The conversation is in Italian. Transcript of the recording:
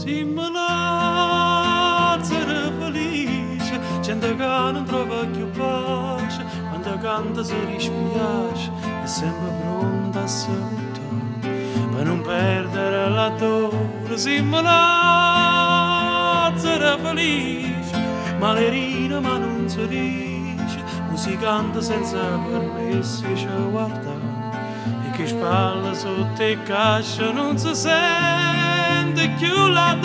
Simbonazzare felice, gente che non trova più pace, quando canta si dispiace, è sempre pronta a salutare, per non perdere la dore. Simbonazzare felice, malerina ma non si dice, musicante senza permesso ci guarda, e che spalla sotto e cascia non si sente più la